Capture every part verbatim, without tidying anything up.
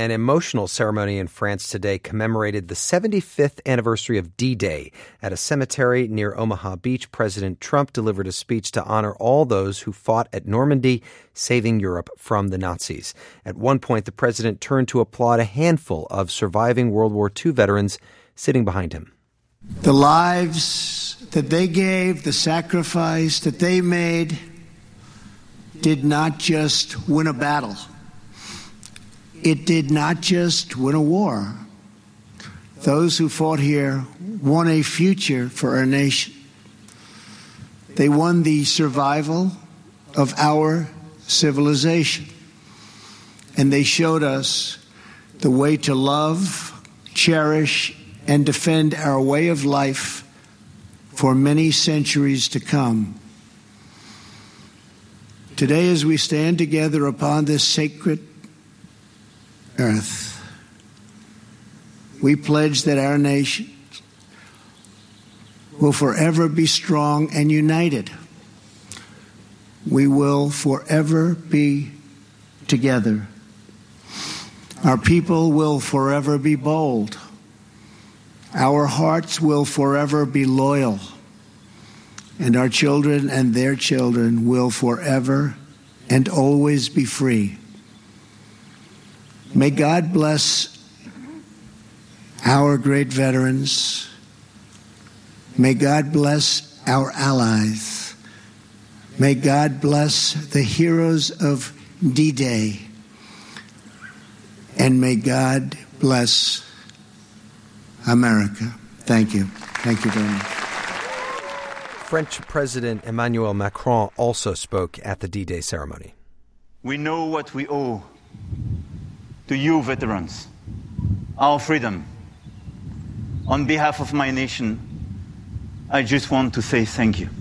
an emotional ceremony in France today commemorated the seventy-fifth anniversary of D-Day. At a cemetery near Omaha Beach, President Trump delivered a speech to honor all those who fought at Normandy, saving Europe from the Nazis. At one point, the president turned to applaud a handful of surviving World War Two veterans sitting behind him. The lives that they gave, the sacrifice that they made, did not just win a battle. It did not just win a war. Those who fought here won a future for our nation. They won the survival of our civilization. And they showed us the way to love, cherish, and defend our way of life for many centuries to come. Today, as we stand together upon this sacred earth, we pledge that our nation will forever be strong and united. We will forever be together. Our people will forever be bold. Our hearts will forever be loyal. And our children and their children will forever and always be free. May God bless our great veterans. May God bless our allies. May God bless the heroes of D-Day. And may God bless America. Thank you. Thank you very much. French President Emmanuel Macron also spoke at the D-Day ceremony. We know what we owe to you veterans, our freedom. On behalf of my nation, I just want to say thank you.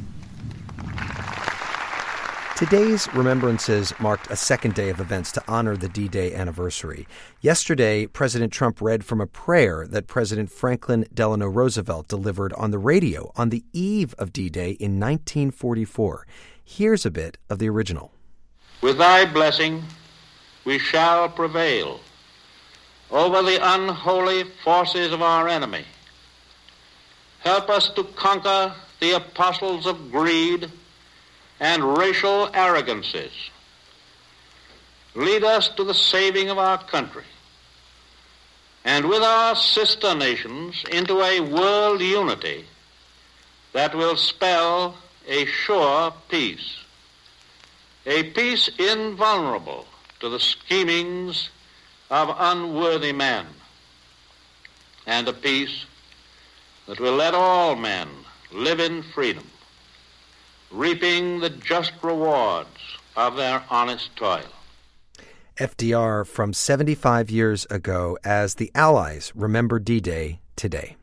Today's remembrances marked a second day of events to honor the D-Day anniversary. Yesterday, President Trump read from a prayer that President Franklin Delano Roosevelt delivered on the radio on the eve of D-Day in nineteen forty-four. Here's a bit of the original. With thy blessing, we shall prevail over the unholy forces of our enemy. Help us to conquer the apostles of greed and racial arrogances. Lead us to the saving of our country, and with our sister nations into a world unity that will spell a sure peace, a peace invulnerable to the schemings of unworthy men, and a peace that will let all men live in freedom, reaping the just rewards of their honest toil. F D R from seventy-five years ago as the Allies remember D-Day today.